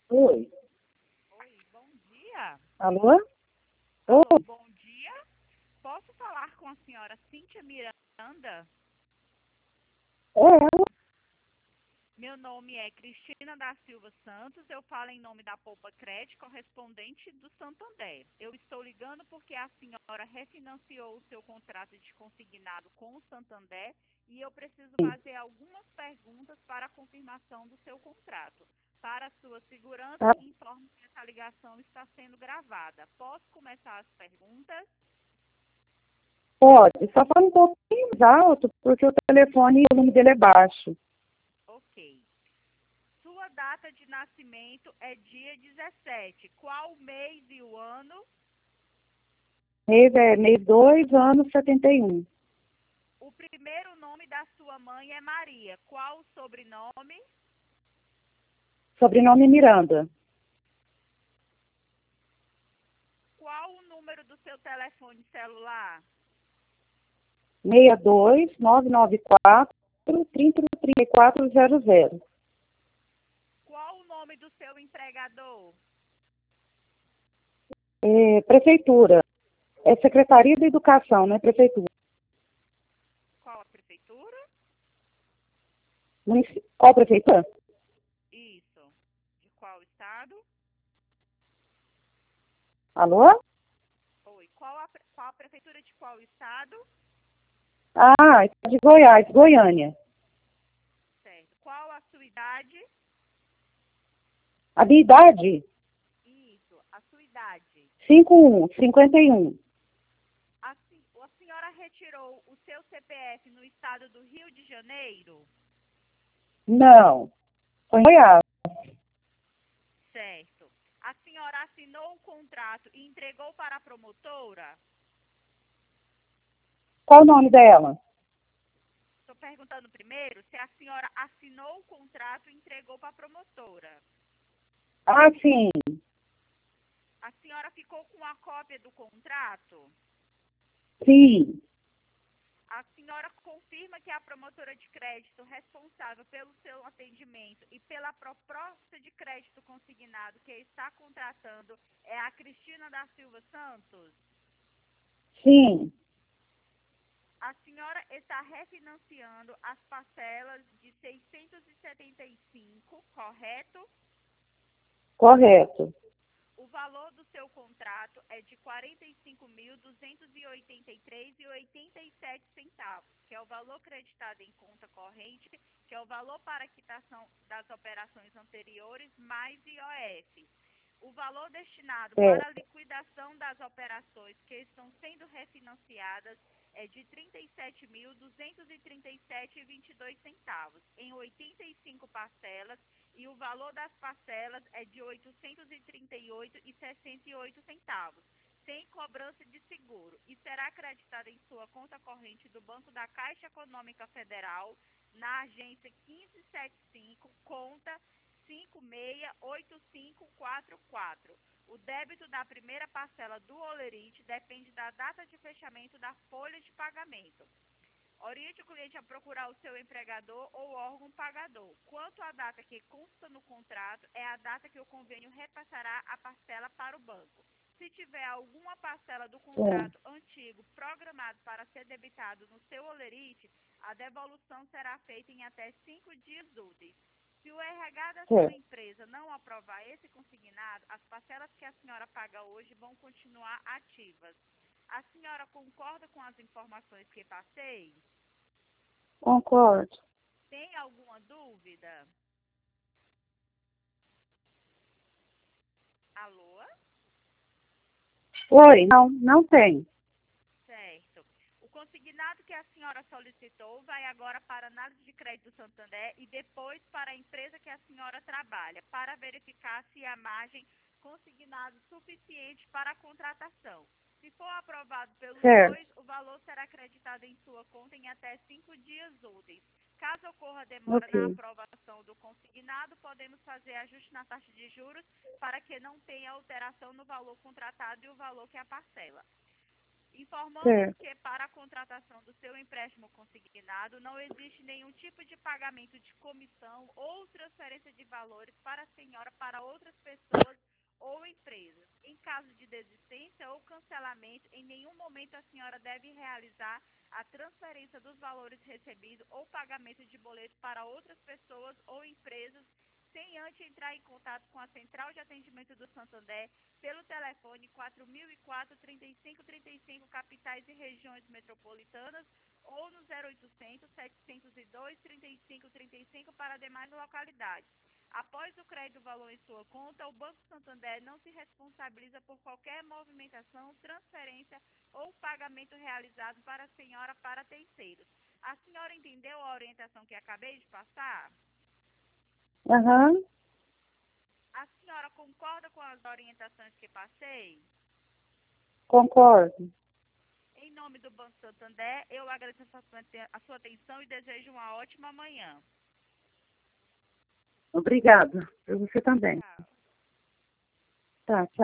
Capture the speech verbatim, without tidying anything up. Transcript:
Oi. Oi, bom dia. Alô? Alô, Oi. bom dia. Posso falar com a senhora Cíntia Miranda? É, Meu nome é Cristina da Silva Santos. Eu falo em nome da Poupa Crédito, correspondente do Santander. Eu estou ligando porque a senhora refinanciou o seu contrato de consignado com o Santander e eu preciso fazer algumas perguntas para a confirmação do seu contrato. Para sua segurança, tá, informo que essa ligação está sendo gravada. Posso começar as perguntas? pode. Só fala um pouquinho mais alto, porque o telefone, o volume dele é baixo. Ok. Sua data de nascimento é dia dezessete. Qual o mês e o ano? Mês é mês dois, ano setenta e um. O primeiro nome da sua mãe é Maria. Qual o sobrenome? Sobrenome Miranda. Qual o número do seu telefone celular? seis dois, nove nove quatro, trinta, trinta e quatro zero zero. Qual o nome do seu empregador? É, prefeitura. É Secretaria da Educação, não é prefeitura. Qual a prefeitura? Munici- Qual prefeitura? Isso. De qual estado? Alô? Oi. Qual a, pre- qual a prefeitura de qual estado? Ah, é de Goiás, Goiânia. Certo. Qual a sua idade? A minha idade? Isso. A sua idade. cinquenta e um, cinquenta e um. A, se- a senhora retirou o seu C P F no estado do Rio de Janeiro? Não. Foi em Goiás. Certo. A senhora assinou o contrato e entregou para a promotora? Qual o nome dela? Estou perguntando primeiro se a senhora assinou o contrato e entregou para a promotora. Ah, sim. A senhora ficou com a cópia do contrato? Sim. A senhora confirma que a promotora de crédito responsável pelo seu atendimento e pela proposta de crédito consignado que está contratando é a Cristina da Silva Santos? Sim. A senhora está refinanciando as parcelas de seiscentos e setenta e cinco, correto? Correto. O valor do seu contrato é de quarenta e cinco mil duzentos e oitenta e três reais e oitenta e sete centavos, que é o valor creditado em conta corrente, que é o valor para quitação das operações anteriores, mais I O F. O valor destinado É. para a liquidação das operações que estão sendo refinanciadas é de trinta e sete mil duzentos e trinta e sete reais e vinte e dois centavos, em oitenta e cinco parcelas, e o valor das parcelas é de oitocentos e trinta e oito reais e sessenta e oito centavos, sem cobrança de seguro, e será acreditada em sua conta corrente do Banco da Caixa Econômica Federal, na agência quinze setenta e cinco, conta cinco seis oito cinco quatro quatro. O débito da primeira parcela do holerite depende da data de fechamento da folha de pagamento. Oriente o cliente a procurar o seu empregador ou órgão pagador. Quanto à data que consta no contrato, é a data que o convênio repassará a parcela para o banco. Se tiver alguma parcela do É. contrato antigo programado para ser debitado no seu holerite, a devolução será feita em até cinco dias úteis. Se o R H da sua É. empresa não aprovar esse consignado, as parcelas que a senhora paga hoje vão continuar ativas. A senhora concorda com as informações que passei? Concordo. Tem alguma dúvida? Alô? Oi, não, não tem. Certo. O consignado que a senhora solicitou vai agora para a análise de crédito do Santander e depois para a empresa que a senhora trabalha, para verificar se há margem consignado suficiente para a contratação. Se for aprovado pelos Certo. dois, o valor será acreditado em sua conta em até cinco dias úteis. Caso ocorra demora na Ok. aprovação do consignado, podemos fazer ajuste na taxa de juros para que não tenha alteração no valor contratado e o valor que é a parcela. Informamos Certo. que para a contratação do seu empréstimo consignado não existe nenhum tipo de pagamento de comissão ou transferência de valores para a senhora para outras pessoas ou empresas. Em caso de desistência ou cancelamento, em nenhum momento a senhora deve realizar a transferência dos valores recebidos ou pagamento de boleto para outras pessoas ou empresas sem antes entrar em contato com a Central de Atendimento do Santander pelo telefone quatro mil e quatro, trinta e cinco trinta e cinco, capitais e regiões metropolitanas, ou no zero oitocentos, setecentos e dois, trinta e cinco trinta e cinco para demais localidades. Após o crédito valor em sua conta, o Banco Santander não se responsabiliza por qualquer movimentação, transferência ou pagamento realizado para a senhora para terceiros. A senhora entendeu a orientação que acabei de passar? Aham, A senhora concorda com as orientações que passei? concordo. Em nome do Banco Santander, eu agradeço a sua, a sua atenção e desejo uma ótima manhã. Obrigada. Para você também. Tchau. Tá, tchau.